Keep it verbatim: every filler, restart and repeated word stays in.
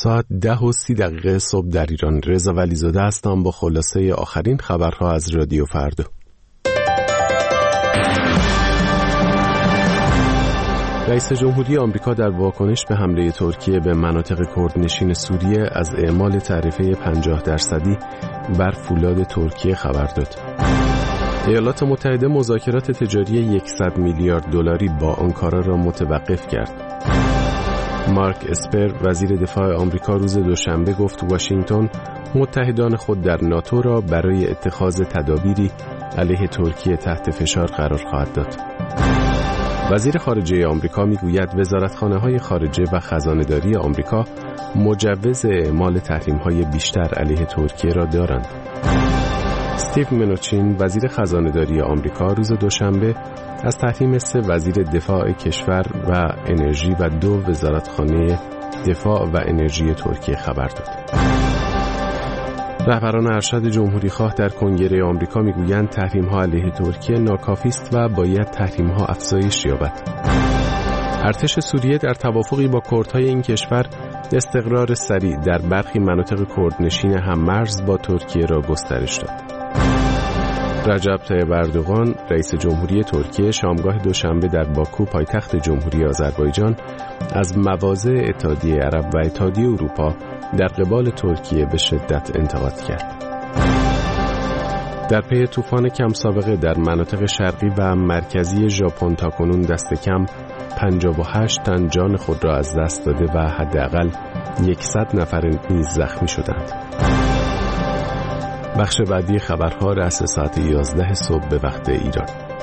ساعت ده و سی دقیقه صبح در ایران. رضا ولیزاده هستم با خلاصه آخرین خبرها از رادیو فردا. رئیس جمهوری آمریکا در واکنش به حمله ترکیه به مناطق کردنشین سوریه از اعمال تعرفه پنجاه درصدی بر فولاد ترکیه خبر داد. ایالات متحده مذاکرات تجاری صد میلیارد دلاری با آنکارا را متوقف کرد. مارک اسپر وزیر دفاع آمریکا روز دوشنبه گفت واشنگتن متحدان خود در ناتو را برای اتخاذ تدابیری علیه ترکیه تحت فشار قرار خواهد داد. وزیر خارجه آمریکا میگوید وزارتخانه‌های خارجه و خزانه‌داری آمریکا مجوز اعمال تحریم‌های بیشتر علیه ترکیه را دارند. استیو منوچین وزیر خزانه‌داری آمریکا روز دوشنبه از تحریم سه وزیر دفاع کشور و انرژی و دو وزارتخانه دفاع و انرژی ترکیه خبر داد. رهبران ارشد جمهوری‌خواه در کنگره آمریکا میگویند تحریم‌ها علیه ترکیه ناکافی است و باید تحریم‌ها افزایش یابد. ارتش سوریه در توافقی با کردهای این کشور استقرار سریع در برخی مناطق کردنشین هم‌مرز با ترکیه را گسترش داد. رجب طیب اردوغان رئیس جمهوری ترکیه شامگاه دوشنبه در باکو پایتخت جمهوری آذربایجان از مواضع اتحادیه عرب و اتحادیه اروپا در قبال ترکیه به شدت انتقاد کرد. در پی طوفان کم سابقه در مناطق شرقی و مرکزی ژاپن تاکنون دست کم پنجاه و هشت تن جان خود را از دست داده و حداقل صد نفر نیز زخمی شدند. بخش بعدی خبرها رأس ساعت یازده صبح به وقت ایران.